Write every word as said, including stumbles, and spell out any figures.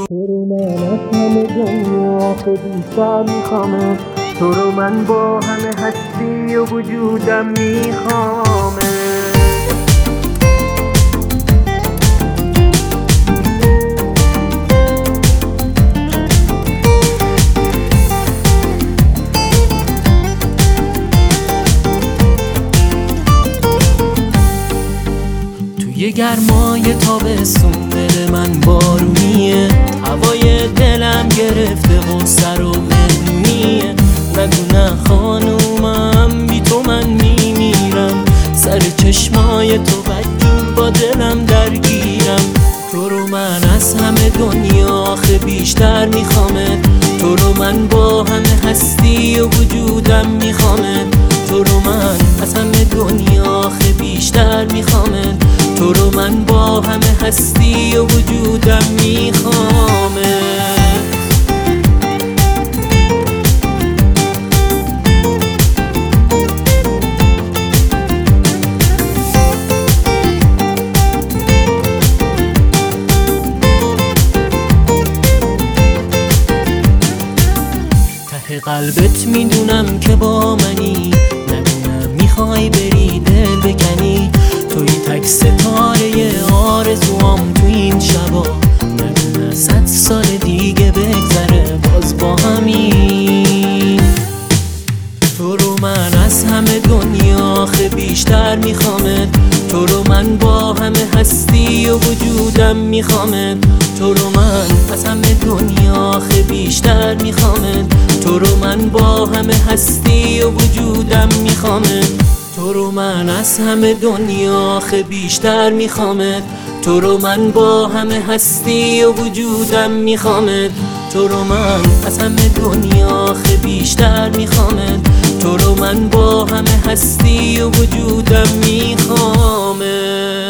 تو رو من از همه دنیا خیلی بیشتر میخوامه، تو رو من با همه هستی و وجودم میخوامه. توی گرمای تابستون دل من بارونیه، هوای دلم گرفته و سر و مهمونیه. نگو نه خانومم بی تو من میمیرم، سر چشمای تو بدجور با دلم درگیرم. تو رو من از همه دنیا آخه بیشتر میخوامت، تو رو من با همه هستی و وجودم میخوامت. تو رو من از همه دنیا آخه بیشتر میخوامت، تو رو من با همه هستی و وجودم میخوامه. ته قلبت میدونم که با منی، ندونم میخوای بری دل بکنی. توی تک ستاره آرزوام تو این شبا، ندونه صد سال دیگه بگذره باز با همین. تو رو من از همه دنیا آخه بیشتر میخوامت، تو رو من با همه هستی و وجودم میخوامت. تو رو من از همه دنیا آخه بیشتر میخوامت، تو رو من با همه هستی و وجودم میخوامت. تو رو من از همه دنیا آخه بیشتر میخوامت، تو رو من با همه هستی و وجودم میخوامت. تو رو من از همه دنیا آخه بیشتر میخوامت، تو رو من با همه هستی و وجودم میخوامت.